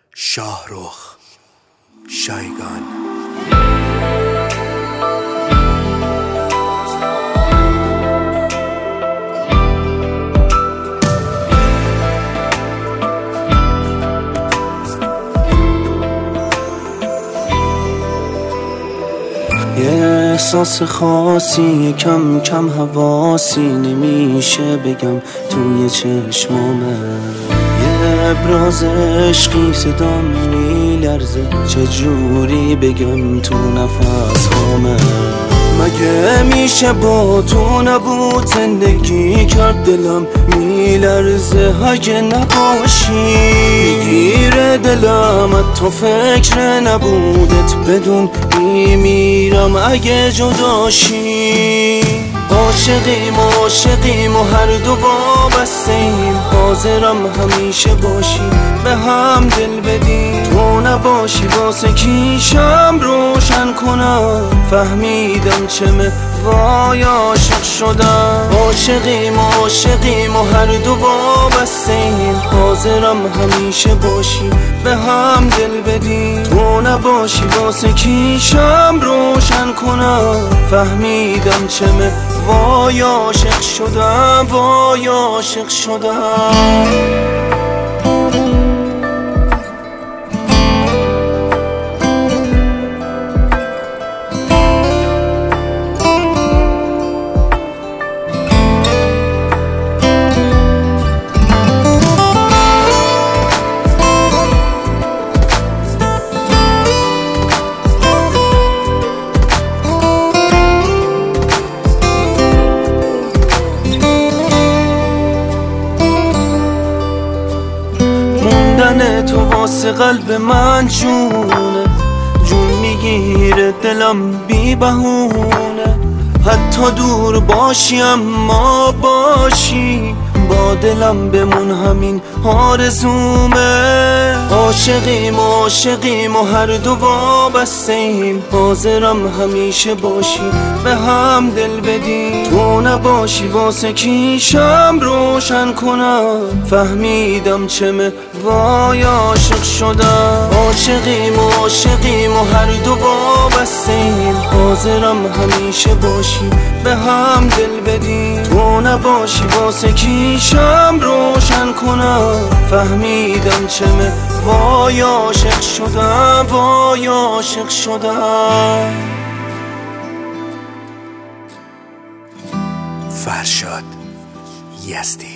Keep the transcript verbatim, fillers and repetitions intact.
شاهرخ شایگان. یه احساس خاصی کم کم حواسی نمیشه بگم توی چشمامه، یه ابراز عشقی صدام میلرزه چجوری بگم تو نفس هامه. مگه میشه با تو نبود زندگی کرد، دلم میلرزه اگه نباشی، میگیره دلم تو فکر نبودت بدون میمیرم اگه جداشی. عاشقیم و عاشقیم و هر دو وابسته‌ایم، حاضرم همیشه باشی به هم دل بدیم، تو نباشی واسه کیشم روشن کنم، فهمیدم چمه وای عاشق شدم. عاشقیم و عاشقیم و هر دو وابسته‌ایم، حاضرم همیشه باشی به هم دل بدیم، تو نباشی واسه کیشم روشن کنم، فهمیدم چمه وای عاشق شدم، وای عاشق شدم. تو واسه قلب من جونه، جون میگیره دلم بی بهونه، حتی دور باشی اما باشی با دلم بمون، همین آرزومه. عاشقیم و عاشقیم و هر دو وابسته‌ایم، حاضرم همیشه باشی به هم دل بدیم، تو نباشی واسه کیشم روشن کنم، فهمیدم چمه وای عاشق شدم. عاشقیم و عاشقیم و هر دو وابسته‌ایم، حاضرم همیشه باشی به هم دل بدیم، تو نباشی واسه کیشم روشن کنم، فهمیدم چمه وای عاشق شدم، وای عاشق شدم. فرشاد یزدی.